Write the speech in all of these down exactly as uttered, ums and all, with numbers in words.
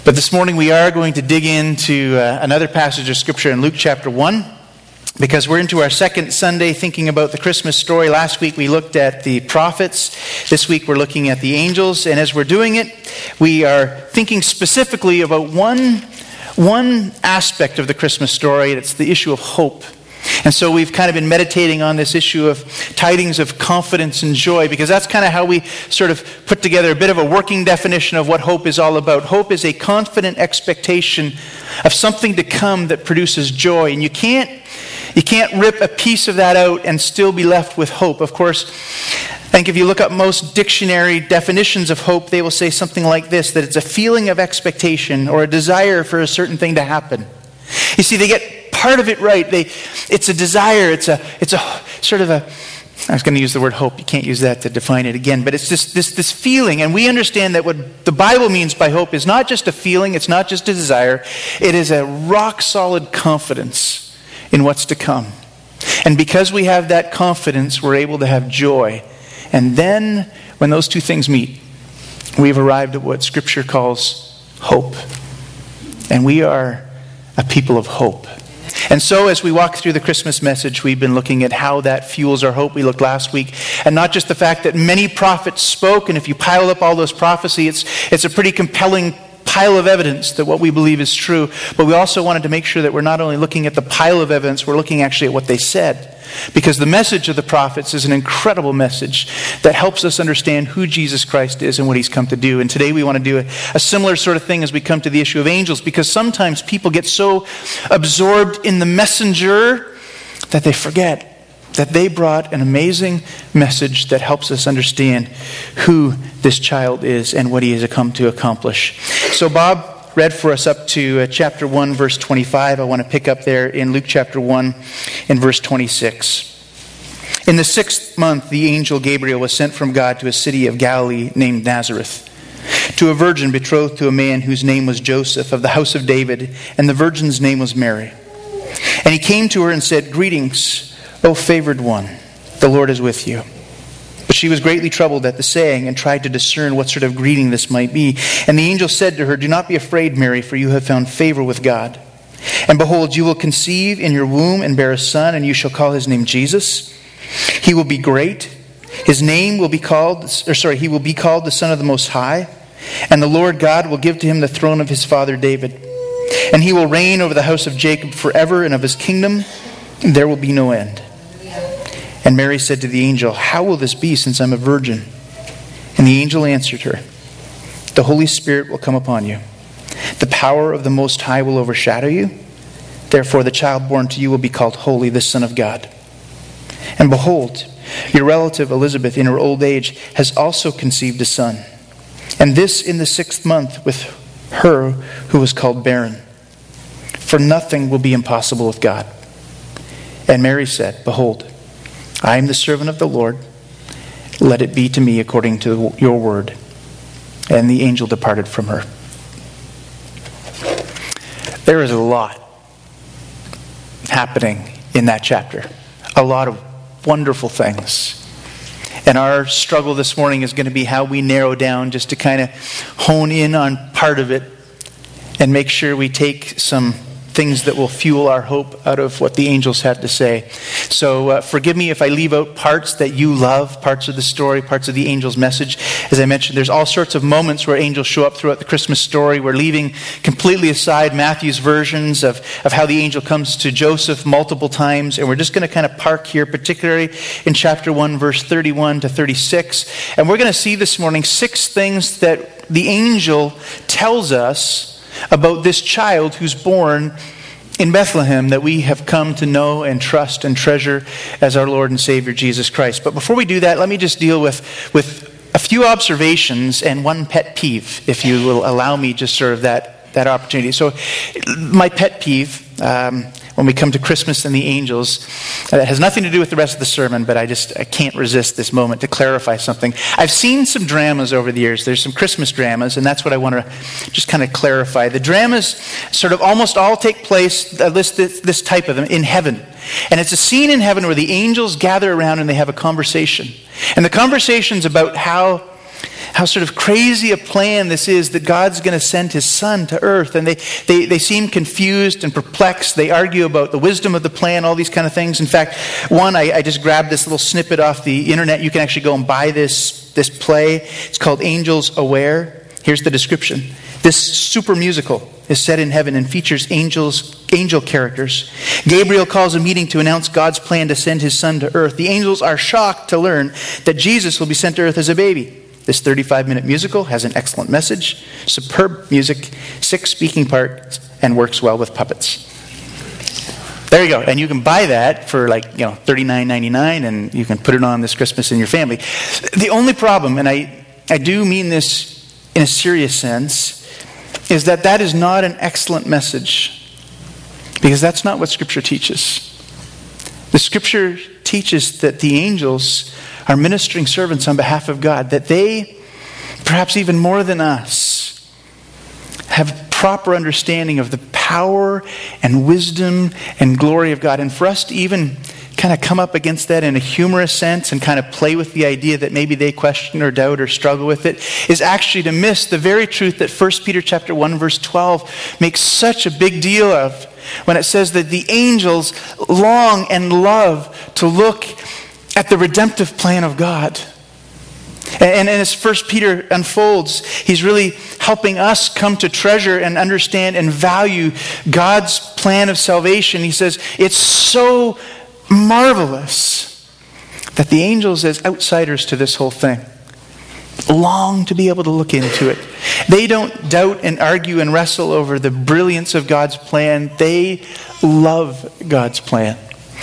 But this morning we are going to dig into uh, another passage of Scripture in Luke chapter one, because we're into our second Sunday thinking about the Christmas story. Last week we looked at the prophets. This week we're looking at the angels. And as we're doing it, we are thinking specifically about one, one aspect of the Christmas story, and it's the issue of hope. And so we've kind of been meditating on this issue of tidings of confidence and joy, because that's kind of how we sort of put together a bit of a working definition of what hope is all about. Hope is a confident expectation of something to come that produces joy. And you can't, you can't rip a piece of that out and still be left with hope. Of course, I think if you look up most dictionary definitions of hope, they will say something like this, that it's a feeling of expectation or a desire for a certain thing to happen. You see, they get part of it right. They, it's a desire. It's a, it's a sort of a, I was going to use the word hope. You can't use that to define it again. But it's this, this, this feeling. And we understand that what the Bible means by hope is not just a feeling. It's not just a desire. It is a rock solid confidence in what's to come. And because we have that confidence, we're able to have joy. And then when those two things meet, we've arrived at what Scripture calls hope. And we are a people of hope. And so as we walk through the Christmas message, we've been looking at how that fuels our hope. We looked last week, and not just the fact that many prophets spoke, and if you pile up all those prophecy, it's, it's a pretty compelling pile of evidence that what we believe is true. But we also wanted to make sure that we're not only looking at the pile of evidence, we're looking actually at what they said. Because the message of the prophets is an incredible message that helps us understand who Jesus Christ is and what he's come to do. And today we want to do a, a similar sort of thing as we come to the issue of angels, because sometimes people get so absorbed in the messenger that they forget that they brought an amazing message that helps us understand who this child is and what he has come to accomplish. So Bob read for us up to uh, chapter one, verse twenty-five. I want to pick up there in Luke chapter one and verse twenty-six. In the sixth month, the angel Gabriel was sent from God to a city of Galilee named Nazareth, to a virgin betrothed to a man whose name was Joseph, of the house of David, and the virgin's name was Mary. And he came to her and said, "Greetings, O favored one, the Lord is with you." But she was greatly troubled at the saying and tried to discern what sort of greeting this might be. And the angel said to her, "Do not be afraid, Mary, for you have found favor with God. And behold, you will conceive in your womb and bear a son, and you shall call his name Jesus. He will be great. His name will be called, or sorry, he will be called the Son of the Most High. And the Lord God will give to him the throne of his father David. And he will reign over the house of Jacob forever, and of his kingdom there will be no end." And Mary said to the angel, "How will this be, since I'm a virgin?" And the angel answered her, "The Holy Spirit will come upon you. The power of the Most High will overshadow you. Therefore the child born to you will be called Holy, the Son of God. And behold, your relative Elizabeth in her old age has also conceived a son. And this in the sixth month with her who was called barren. For nothing will be impossible with God." And Mary said, "Behold, I am the servant of the Lord. Let it be to me according to your word." And the angel departed from her. There is a lot happening in that chapter. A lot of wonderful things. And our struggle this morning is going to be how we narrow down just to kind of hone in on part of it and make sure we take some things that will fuel our hope out of what the angels had to say. So uh, forgive me if I leave out parts that you love, parts of the story, parts of the angel's message. As I mentioned, there's all sorts of moments where angels show up throughout the Christmas story. We're leaving completely aside Matthew's versions of, of how the angel comes to Joseph multiple times. And we're just going to kind of park here, particularly in chapter one, verse thirty-one to thirty-six. And we're going to see this morning six things that the angel tells us about this child who's born in Bethlehem that we have come to know and trust and treasure as our Lord and Savior Jesus Christ. But before we do that, let me just deal with, with a few observations and one pet peeve, if you will allow me just sort of that, that opportunity. So my pet peeve, um, when we come to Christmas and the angels, uh, it has nothing to do with the rest of the sermon, but I just I can't resist this moment to clarify something. I've seen some dramas over the years. There's some Christmas dramas, and that's what I want to just kind of clarify. The dramas sort of almost all take place, I list this, this type of them, in heaven. And it's a scene in heaven where the angels gather around and they have a conversation. And the conversation's about how how sort of crazy a plan this is that God's going to send his son to earth. And they, they, they seem confused and perplexed. They argue about the wisdom of the plan, all these kind of things. In fact, one, I, I just grabbed this little snippet off the internet. You can actually go and buy this, this play. It's called Angels Aware. Here's the description. This super musical is set in heaven and features angels, angel characters. Gabriel calls a meeting to announce God's plan to send his son to earth. The angels are shocked to learn that Jesus will be sent to earth as a baby. This thirty-five minute musical has an excellent message, superb music, six speaking parts, and works well with puppets. There you go. And you can buy that for like, you know, thirty-nine ninety-nine, and you can put it on this Christmas in your family. The only problem, and I, I do mean this in a serious sense, is that that is not an excellent message, because that's not what Scripture teaches. The Scripture teaches that the angels are ministering servants on behalf of God, that they, perhaps even more than us, have proper understanding of the power and wisdom and glory of God. And for us to even kind of come up against that in a humorous sense and kind of play with the idea that maybe they question or doubt or struggle with it is actually to miss the very truth that First Peter chapter one verse twelve makes such a big deal of, when it says that the angels long and love to look at the redemptive plan of God. And, and as First Peter unfolds, he's really helping us come to treasure and understand and value God's plan of salvation. He says it's so marvelous that the angels, as outsiders to this whole thing, long to be able to look into it. They don't doubt and argue and wrestle over the brilliance of God's plan. They love God's plan.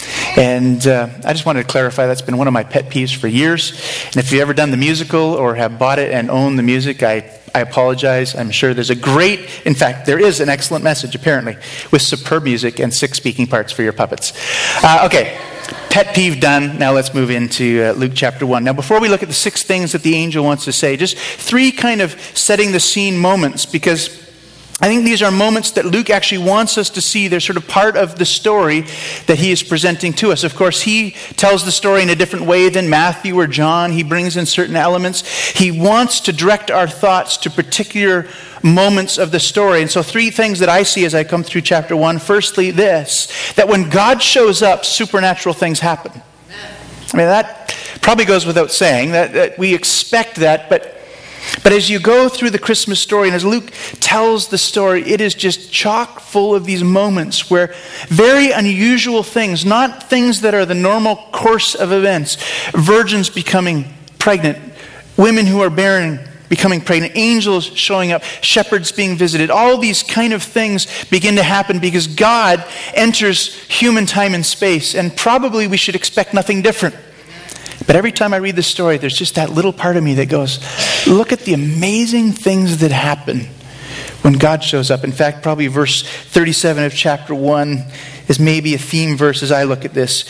And uh, I just wanted to clarify, that's been one of my pet peeves for years. And if you've ever done the musical or have bought it and owned the music, I, I apologize. I'm sure there's a great, in fact, there is an excellent message apparently, with superb music and six speaking parts for your puppets. Uh, okay, pet peeve done. Now let's move into uh, Luke chapter one. Now before we look at the six things that the angel wants to say, just three kind of setting the scene moments, because I think these are moments that Luke actually wants us to see. They're sort of part of the story that he is presenting to us. Of course, he tells the story in a different way than Matthew or John. He brings in certain elements. He wants to direct our thoughts to particular moments of the story. And so three things that I see as I come through chapter one. Firstly, this, that when God shows up, supernatural things happen. I mean, that probably goes without saying, that, that we expect that, but But as you go through the Christmas story, and as Luke tells the story, it is just chock full of these moments where very unusual things, not things that are the normal course of events, virgins becoming pregnant, women who are barren becoming pregnant, angels showing up, shepherds being visited, all these kind of things begin to happen because God enters human time and space, and probably we should expect nothing different. But every time I read the story, there's just that little part of me that goes, look at the amazing things that happen when God shows up. In fact, probably verse thirty-seven of chapter one is maybe a theme verse as I look at this.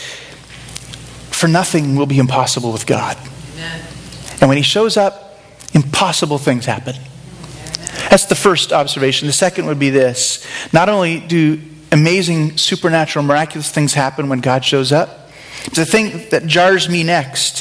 For nothing will be impossible with God. Amen. And when he shows up, impossible things happen. That's the first observation. The second would be this. Not only do amazing, supernatural, miraculous things happen when God shows up, the thing that jars me next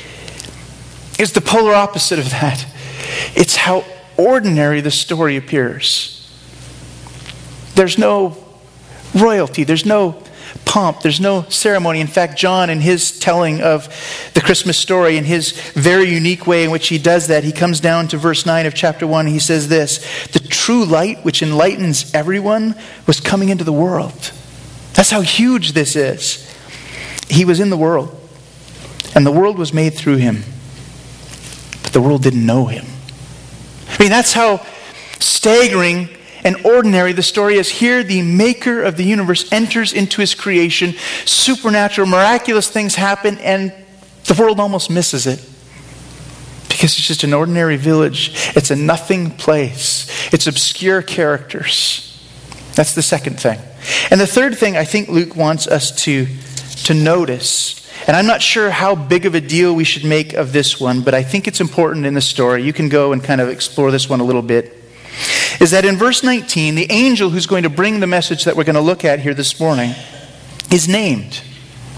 is the polar opposite of that. It's how ordinary the story appears. There's no royalty. There's no pomp. There's no ceremony. In fact, John, in his telling of the Christmas story, in his very unique way in which he does that, he comes down to verse nine of chapter one. He says this, the true light which enlightens everyone was coming into the world. That's how huge this is. He was in the world, and the world was made through him, but the world didn't know him. I mean, that's how staggering and ordinary the story is. Here, the maker of the universe enters into his creation. Supernatural, miraculous things happen, and the world almost misses it. Because it's just an ordinary village. It's a nothing place. It's obscure characters. That's the second thing. And the third thing I think Luke wants us to to notice, and I'm not sure how big of a deal we should make of this one, but I think it's important in the story. You can go and kind of explore this one a little bit. Is that in verse nineteen, the angel who's going to bring the message that we're going to look at here this morning is named.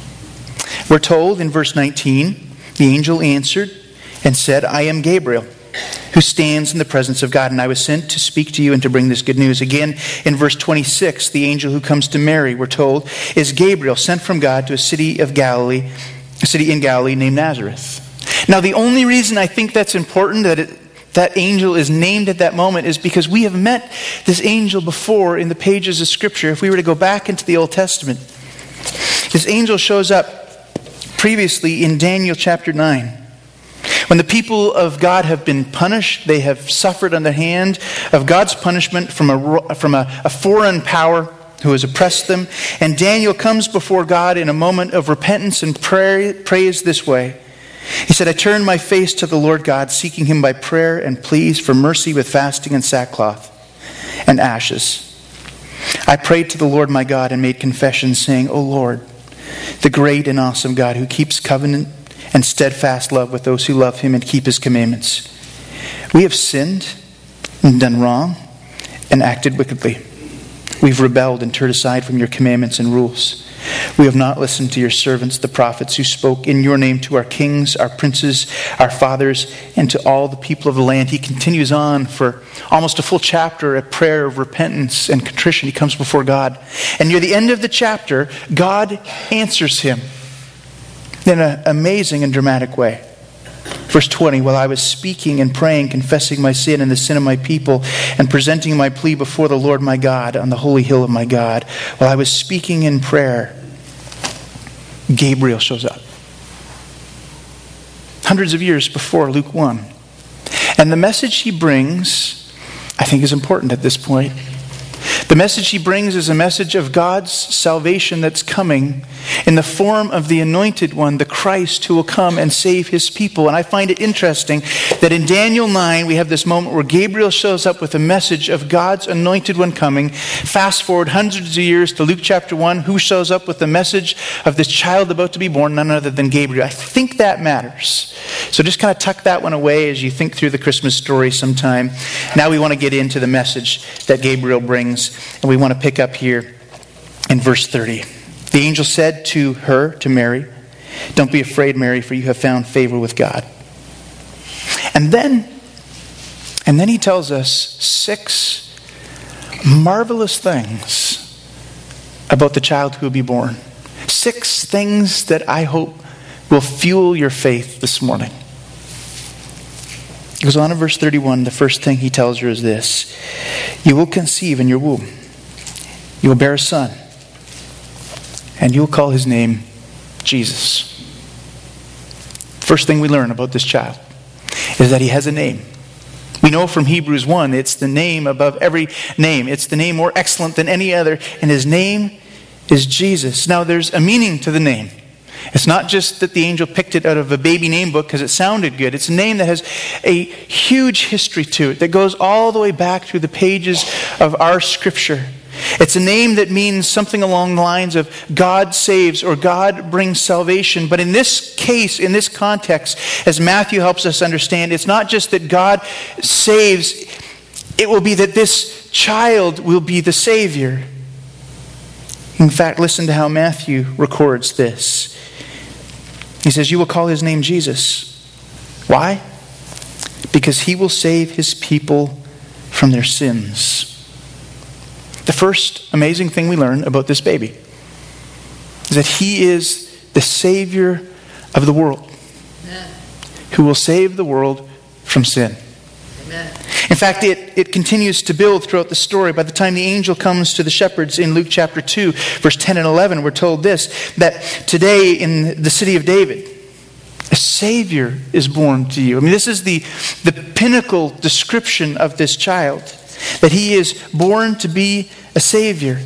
We're told in verse nineteen, the angel answered and said, I am Gabriel. who stands in the presence of God. And I was sent to speak to you and to bring this good news. Again, in verse twenty-six, the angel who comes to Mary, we're told, is Gabriel, sent from God to a city of Galilee, a city in Galilee named Nazareth. Now, the only reason I think that's important, that it, that angel is named at that moment, is because we have met this angel before in the pages of Scripture. If we were to go back into the Old Testament, this angel shows up previously in Daniel chapter nine. When the people of God have been punished, they have suffered on the hand of God's punishment from a, from a, a foreign power who has oppressed them. And Daniel comes before God in a moment of repentance and prayer, prays this way. He said, I turned my face to the Lord God, seeking him by prayer and pleas for mercy with fasting and sackcloth and ashes. I prayed to the Lord my God and made confession, saying, O Lord, the great and awesome God who keeps covenant and steadfast love with those who love him and keep his commandments. We have sinned and done wrong and acted wickedly. We've rebelled and turned aside from your commandments and rules. We have not listened to your servants, the prophets, who spoke in your name to our kings, our princes, our fathers, and to all the people of the land. He continues on for almost a full chapter, a prayer of repentance and contrition. He comes before God. And near the end of the chapter, God answers him in an amazing and dramatic way. Verse twenty, while I was speaking and praying, confessing my sin and the sin of my people, and presenting my plea before the Lord my God on the holy hill of my God, while I was speaking in prayer, Gabriel shows up. Hundreds of years before Luke one. And the message he brings, I think, is important at this point. The message he brings is a message of God's salvation that's coming in the form of the anointed one, the Christ, who will come and save his people. And I find it interesting that in Daniel nine, we have this moment where Gabriel shows up with a message of God's anointed one coming. Fast forward hundreds of years to Luke chapter one, who shows up with the message of this child about to be born, none other than Gabriel. I think that matters. So just kind of tuck that one away as you think through the Christmas story sometime. Now we want to get into the message that Gabriel brings. And we want to pick up here in verse thirty. The angel said to her, to Mary, don't be afraid, Mary, for you have found favor with God. And then, and then he tells us six marvelous things about the child who will be born. Six things that I hope will fuel your faith this morning. He goes on in verse thirty-one. The first thing he tells her is this. You will conceive in your womb. You will bear a son. And you will call his name Jesus. First thing we learn about this child is that he has a name. We know from Hebrews one, it's the name above every name. It's the name more excellent than any other. And his name is Jesus. Now there's a meaning to the name. It's not just that the angel picked it out of a baby name book because it sounded good. It's a name that has a huge history to it that goes all the way back through the pages of our Scripture. It's a name that means something along the lines of God saves or God brings salvation. But in this case, in this context, as Matthew helps us understand, it's not just that God saves. It will be that this child will be the Savior. In fact, listen to how Matthew records this. He says, you will call his name Jesus. Why? Because he will save his people from their sins. The first amazing thing we learn about this baby is that he is the Savior of the world, Amen. Who will save the world from sin. Amen. In fact, it, it continues to build throughout the story. By the time the angel comes to the shepherds in Luke chapter two, verse ten and eleven, we're told this, that today in the city of David, a Savior is born to you. I mean, this is the, the pinnacle description of this child, that he is born to be a Savior.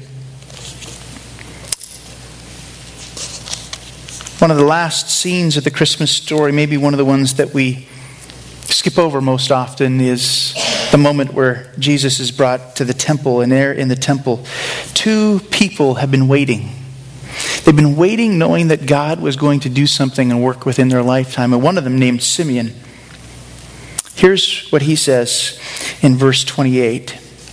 One of the last scenes of the Christmas story, maybe one of the ones that we skip over most often, is the moment where Jesus is brought to the temple, and there in the temple, two people have been waiting. They've been waiting knowing that God was going to do something and work within their lifetime, and one of them named Simeon. Here's what he says in verse twenty-eight.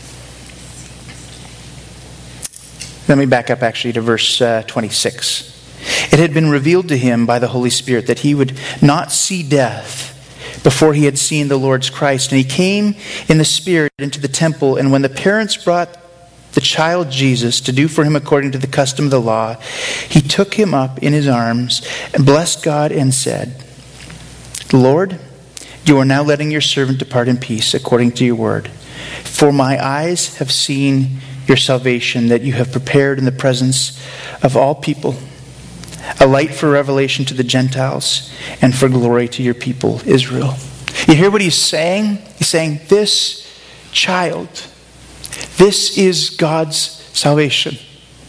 Let me back up actually to verse uh, twenty-six. It had been revealed to him by the Holy Spirit that he would not see death before he had seen the Lord's Christ. And he came in the Spirit into the temple, and when the parents brought the child Jesus to do for him according to the custom of the law, he took him up in his arms and blessed God and said, Lord, you are now letting your servant depart in peace according to your word. For my eyes have seen your salvation that you have prepared in the presence of all people, a light for revelation to the Gentiles and for glory to your people, Israel. You hear what he's saying? He's saying, this child, this is God's salvation.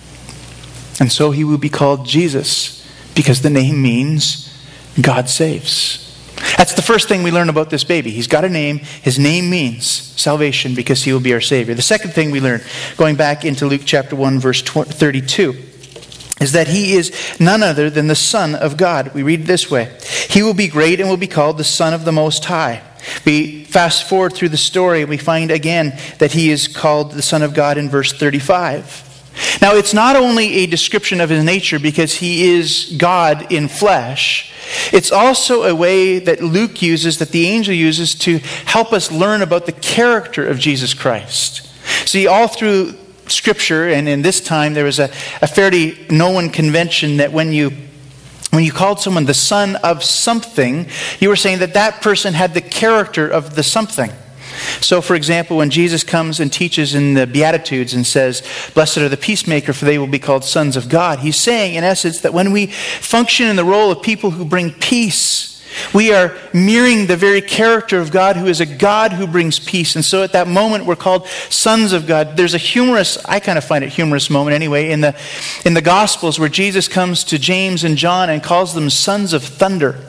And so he will be called Jesus, because the name means God saves. That's the first thing we learn about this baby. He's got a name. His name means salvation, because he will be our Savior. The second thing we learn, going back into Luke chapter one, verse thirty-two, is that he is none other than the Son of God. We read it this way. He will be great and will be called the Son of the Most High. We fast forward through the story, and we find again that he is called the Son of God in verse thirty-five. Now, it's not only a description of his nature because he is God in flesh. It's also a way that Luke uses, that the angel uses, to help us learn about the character of Jesus Christ. See, all through Scripture, and in this time, there was a, a fairly known convention that when you when you called someone the son of something, you were saying that that person had the character of the something. So, for example, when Jesus comes and teaches in the Beatitudes and says, blessed are the peacemaker, for they will be called sons of God, he's saying, in essence, that when we function in the role of people who bring peace, we are mirroring the very character of God, who is a God who brings peace. And so at that moment, we're called sons of God. There's a humorous, I kind of find it humorous moment anyway, in the, in the Gospels where Jesus comes to James and John and calls them sons of thunder.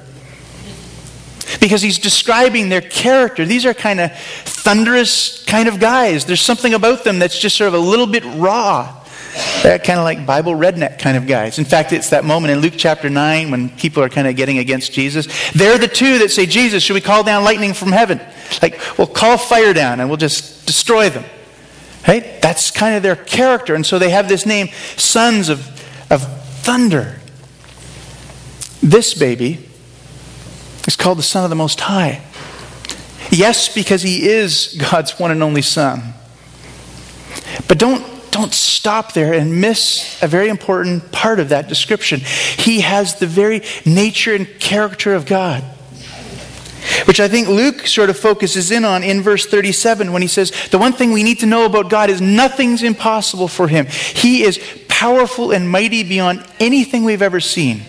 Because he's describing their character. These are kind of thunderous kind of guys. There's something about them that's just sort of a little bit raw. They're kind of like Bible redneck kind of guys. In fact, it's that moment in Luke chapter nine when people are kind of getting against Jesus. They're the two that say, Jesus, should we call down lightning from heaven? Like, we'll call fire down and we'll just destroy them. Right? That's kind of their character. And so they have this name, sons of, of thunder. This baby is called the Son of the Most High. Yes, because he is God's one and only Son. But don't, don't stop there and miss a very important part of that description. He has the very nature and character of God, which I think Luke sort of focuses in on in verse thirty-seven when he says, the one thing we need to know about God is nothing's impossible for him. He is powerful and mighty beyond anything we've ever seen.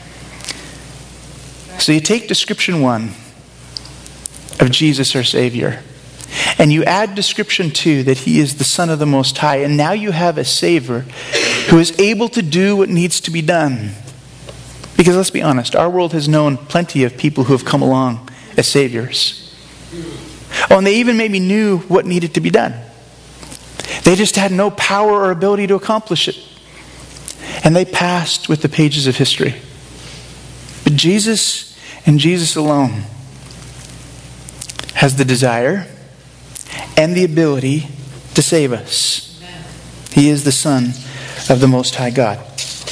So you take description one of Jesus our Savior, and you add description two that he is the Son of the Most High, and now you have a Savior who is able to do what needs to be done. Because let's be honest, our world has known plenty of people who have come along as Saviors. Oh, and they even maybe knew what needed to be done. They just had no power or ability to accomplish it. And they passed with the pages of history. But Jesus and Jesus alone has the desire and the ability to save us. Amen. He is the Son of the Most High God.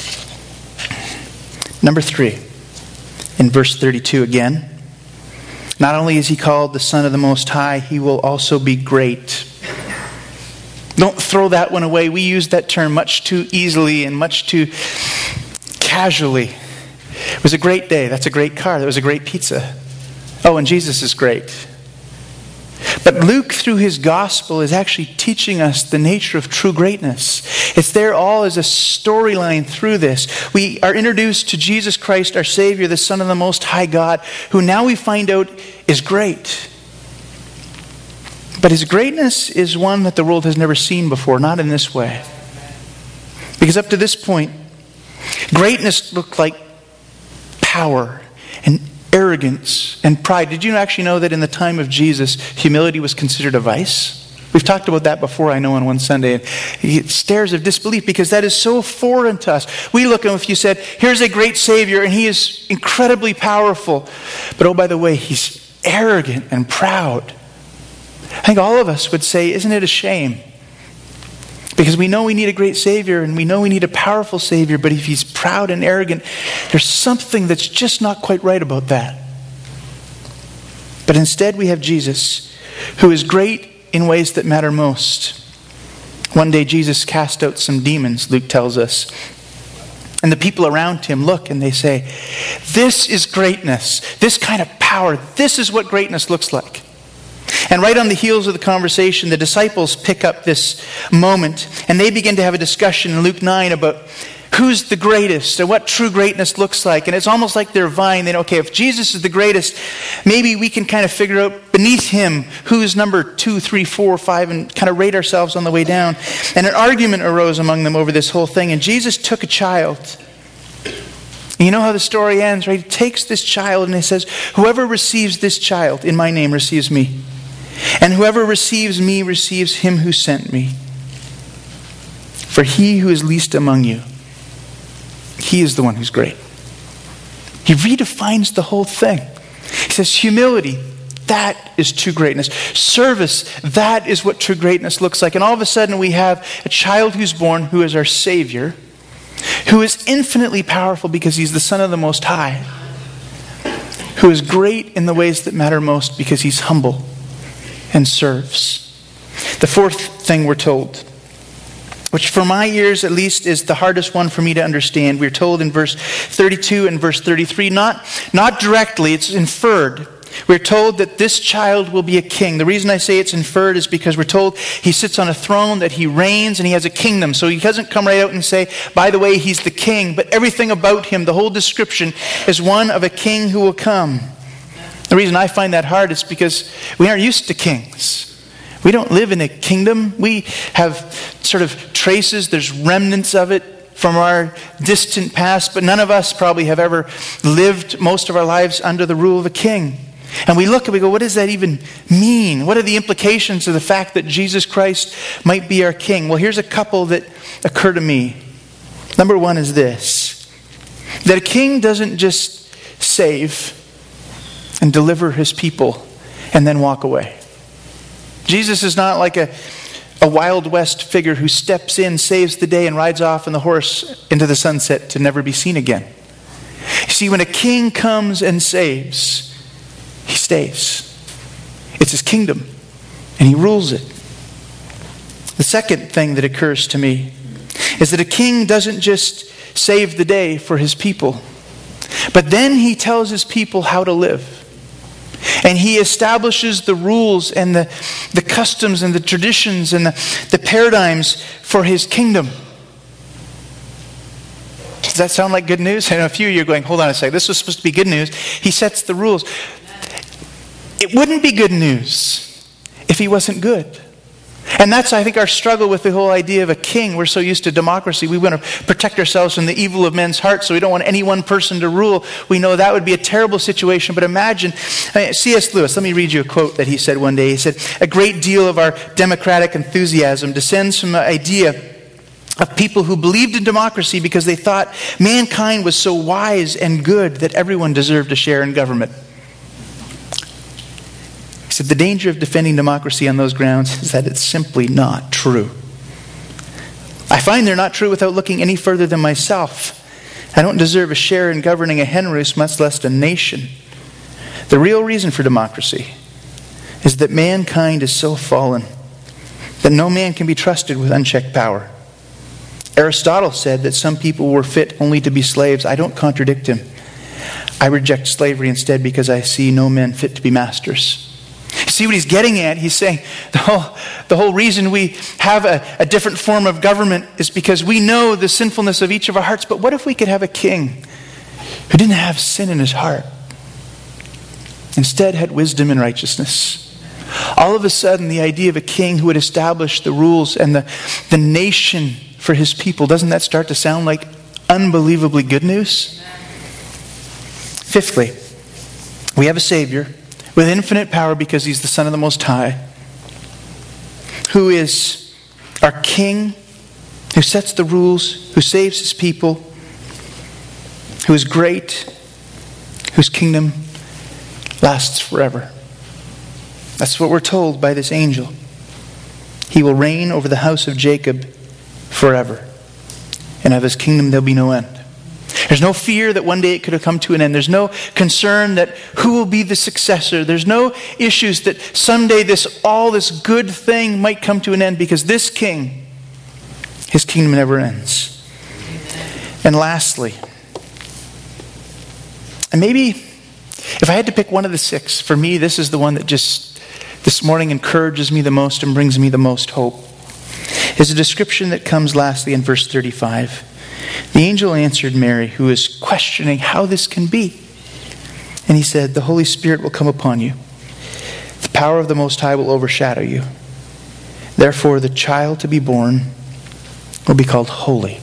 Number three, in verse thirty-two again, not only is he called the Son of the Most High, he will also be great. Don't throw that one away. We use that term much too easily and much too casually. It was a great day. That's a great car. That was a great pizza. Oh, and Jesus is great. But Luke, through his gospel, is actually teaching us the nature of true greatness. It's there all as a storyline through this. We are introduced to Jesus Christ, our Savior, the Son of the Most High God, who now we find out is great. But his greatness is one that the world has never seen before, not in this way. Because up to this point, greatness looked like power and arrogance and pride. Did you actually know that in the time of Jesus, humility was considered a vice? We've talked about that before, I know, on one Sunday. And stares of disbelief, because that is so foreign to us. We look, and if you said, here's a great Savior, and he is incredibly powerful, but oh, by the way, he's arrogant and proud. I think all of us would say, isn't it a shame? Because we know we need a great Savior, and we know we need a powerful Savior, but if he's proud and arrogant, there's something that's just not quite right about that. But instead we have Jesus, who is great in ways that matter most. One day Jesus cast out some demons, Luke tells us. And the people around him look and they say, this is greatness. This kind of power. This is what greatness looks like. And right on the heels of the conversation, the disciples pick up this moment and they begin to have a discussion in Luke nine about who's the greatest and what true greatness looks like. And it's almost like they're vying. They know, okay, if Jesus is the greatest, maybe we can kind of figure out beneath him who's number two, three, four, five, and kind of rate ourselves on the way down. And an argument arose among them over this whole thing. And Jesus took a child. And you know how the story ends, right? He takes this child and he says, whoever receives this child in my name receives me. And whoever receives me receives him who sent me. For he who is least among you, he is the one who's great. He redefines the whole thing. He says humility, that is true greatness. Service, that is what true greatness looks like. And all of a sudden we have a child who's born who is our Savior, who is infinitely powerful because he's the Son of the Most High, who is great in the ways that matter most because he's humble and serves. The fourth thing we're told, which for my ears at least is the hardest one for me to understand. We're told in verse thirty-two and verse thirty-three, not, not directly, it's inferred. We're told that this child will be a king. The reason I say it's inferred is because we're told he sits on a throne, that he reigns, and he has a kingdom. So he doesn't come right out and say, by the way, he's the king. But everything about him, the whole description, is one of a king who will come. The reason I find that hard is because we aren't used to kings. We don't live in a kingdom. We have sort of traces, there's remnants of it from our distant past, but none of us probably have ever lived most of our lives under the rule of a king. And we look and we go, what does that even mean? What are the implications of the fact that Jesus Christ might be our king? Well, here's a couple that occur to me. Number one is this, that a king doesn't just save and deliver his people and then walk away. Jesus is not like a, a Wild West figure who steps in, saves the day, and rides off on the horse into the sunset to never be seen again. You see, when a king comes and saves, he stays. It's his kingdom, and he rules it. The second thing that occurs to me is that a king doesn't just save the day for his people, but then he tells his people how to live. And he establishes the rules and the, the customs and the traditions and the, the paradigms for his kingdom. Does that sound like good news? I know a few of you are going, hold on a second, this was supposed to be good news. He sets the rules. It wouldn't be good news if he wasn't good. And that's, I think, our struggle with the whole idea of a king. We're so used to democracy. We want to protect ourselves from the evil of men's hearts, so we don't want any one person to rule. We know that would be a terrible situation. But imagine, I mean, C S Lewis, let me read you a quote that he said one day. He said, a great deal of our democratic enthusiasm descends from the idea of people who believed in democracy because they thought mankind was so wise and good that everyone deserved a share in government. He said, the danger of defending democracy on those grounds is that it's simply not true. I find they're not true without looking any further than myself. I don't deserve a share in governing a hen roost, much less a nation. The real reason for democracy is that mankind is so fallen that no man can be trusted with unchecked power. Aristotle said that some people were fit only to be slaves. I don't contradict him. I reject slavery instead because I see no men fit to be masters. See what he's getting at? He's saying the whole, the whole reason we have a, a different form of government is because we know the sinfulness of each of our hearts. But what if we could have a king who didn't have sin in his heart? Instead had wisdom and righteousness. All of a sudden, the idea of a king who would establish the rules and the, the nation for his people, doesn't that start to sound like unbelievably good news? Fifthly, we have a Savior with infinite power because he's the Son of the Most High, who is our King, who sets the rules, who saves his people, who is great, whose kingdom lasts forever. That's what we're told by this angel. He will reign over the house of Jacob forever, and of his kingdom there'll be no end. There's no fear that one day it could have come to an end. There's no concern that who will be the successor. There's no issues that someday this all this good thing might come to an end, because this king, his kingdom never ends. And lastly, and maybe if I had to pick one of the six, for me this is the one that just this morning encourages me the most and brings me the most hope, is a description that comes lastly in verse thirty-five. The angel answered Mary, who is questioning how this can be. And he said, the Holy Spirit will come upon you. The power of the Most High will overshadow you. Therefore, the child to be born will be called Holy.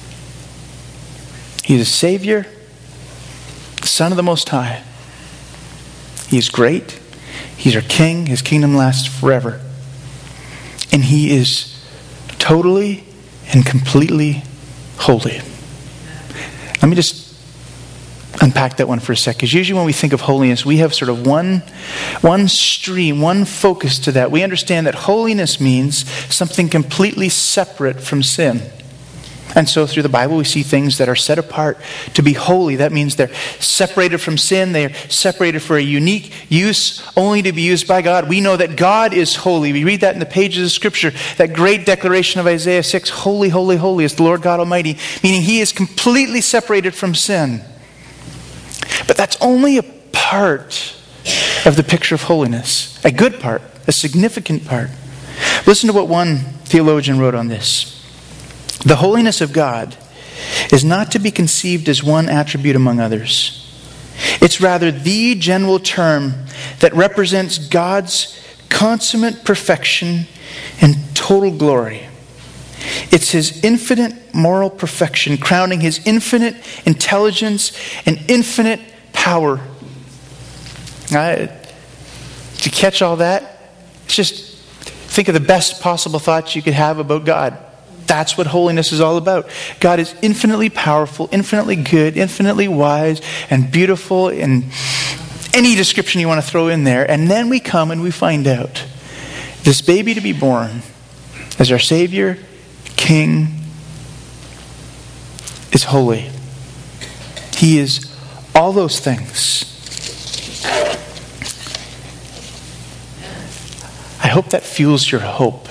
He is a Savior, the Son of the Most High. He is great. He's our King. His kingdom lasts forever. And he is totally and completely holy. Let me just unpack that one for a sec. Because usually when we think of holiness, we have sort of one, one stream, one focus to that. We understand that holiness means something completely separate from sin. And so through the Bible, we see things that are set apart to be holy. That means they're separated from sin. They're separated for a unique use, only to be used by God. We know that God is holy. We read that in the pages of Scripture, that great declaration of Isaiah six, holy, holy, holy is the Lord God Almighty, meaning he is completely separated from sin. But that's only a part of the picture of holiness, a good part, a significant part. Listen to what one theologian wrote on this. The holiness of God is not to be conceived as one attribute among others. It's rather the general term that represents God's consummate perfection and total glory. It's his infinite moral perfection, crowning his infinite intelligence and infinite power. Now, to catch all that, just think of the best possible thoughts you could have about God. That's what holiness is all about. God is infinitely powerful, infinitely good, infinitely wise, and beautiful, and any description you want to throw in there. And then we come and we find out this baby to be born as our Savior, King, is holy. He is all those things. I hope that fuels your hope.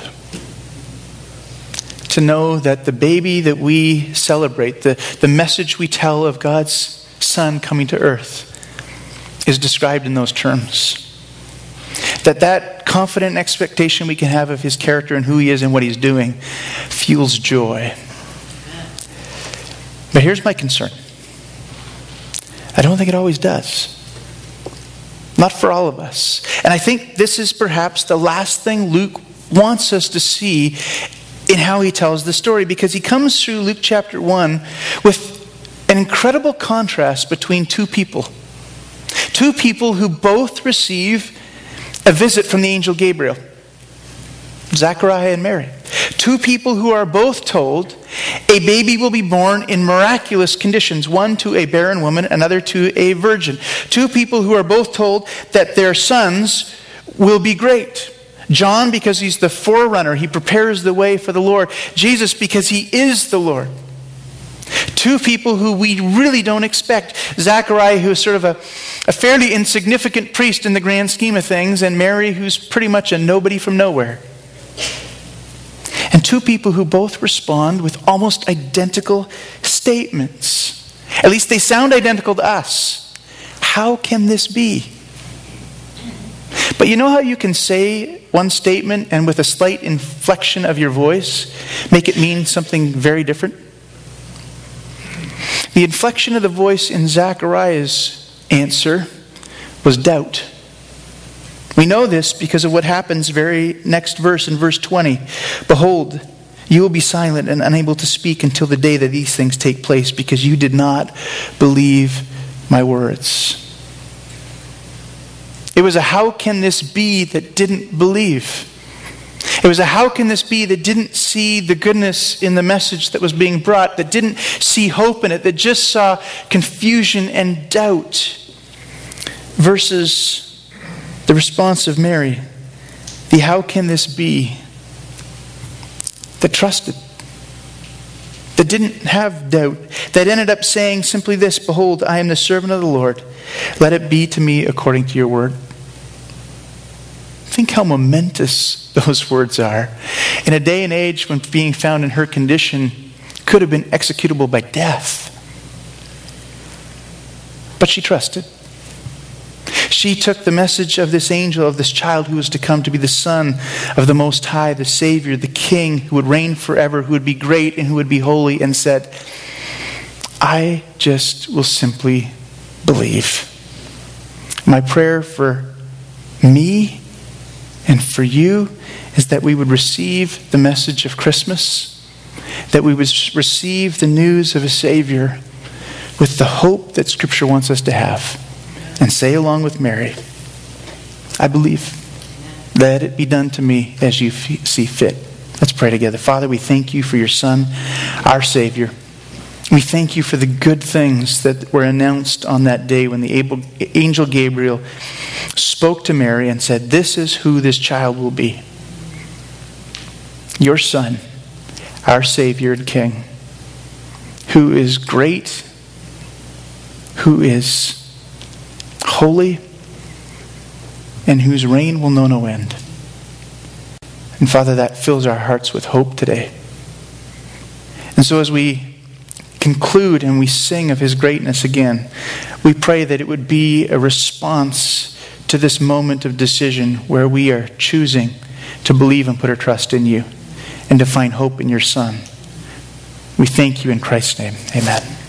To know that the baby that we celebrate, the, the message we tell of God's Son coming to earth, is described in those terms. That that confident expectation we can have of his character and who he is and what he's doing fuels joy. But here's my concern. I don't think it always does. Not for all of us. And I think this is perhaps the last thing Luke wants us to see in how he tells the story, because he comes through Luke chapter one with an incredible contrast between two people. Two people who both receive a visit from the angel Gabriel. Zechariah and Mary. Two people who are both told a baby will be born in miraculous conditions. One to a barren woman, another to a virgin. Two people who are both told that their sons will be great. John, because he's the forerunner, he prepares the way for the Lord. Jesus, because he is the Lord. Two people who we really don't expect. Zechariah, who is sort of a, a fairly insignificant priest in the grand scheme of things, and Mary, who's pretty much a nobody from nowhere. And two people who both respond with almost identical statements. At least they sound identical to us. How can this be? But you know how you can say one statement and with a slight inflection of your voice make it mean something very different? The inflection of the voice in Zechariah's answer was doubt. We know this because of what happens very next verse in verse twenty. Behold, you will be silent and unable to speak until the day that these things take place, because you did not believe my words. It was a how can this be that didn't believe. It was a how can this be that didn't see the goodness in the message that was being brought, that didn't see hope in it, that just saw confusion and doubt. Versus the response of Mary, the how can this be, that trusted, that that didn't have doubt, that ended up saying simply this, "Behold, I am the servant of the Lord. Let it be to me according to your word." Think how momentous those words are. In a day and age when being found in her condition could have been executable by death. But she trusted. She took the message of this angel, of this child who was to come to be the Son of the Most High, the Savior, the King who would reign forever, who would be great and who would be holy, and said, "I just will simply believe." My prayer for me and for you is that we would receive the message of Christmas, that we would receive the news of a Savior with the hope that Scripture wants us to have, and say along with Mary, "I believe. Let it be done to me as you f- see fit." Let's pray together. Father, we thank you for your Son, our Savior. We thank you for the good things that were announced on that day when the angel Gabriel spoke to Mary and said, "This is who this child will be. Your Son, our Savior and King, who is great, who is holy, and whose reign will know no end." And Father, that fills our hearts with hope today. And so as we conclude and we sing of his greatness again, we pray that it would be a response to this moment of decision where we are choosing to believe and put our trust in you and to find hope in your Son. We thank you in Christ's name. Amen.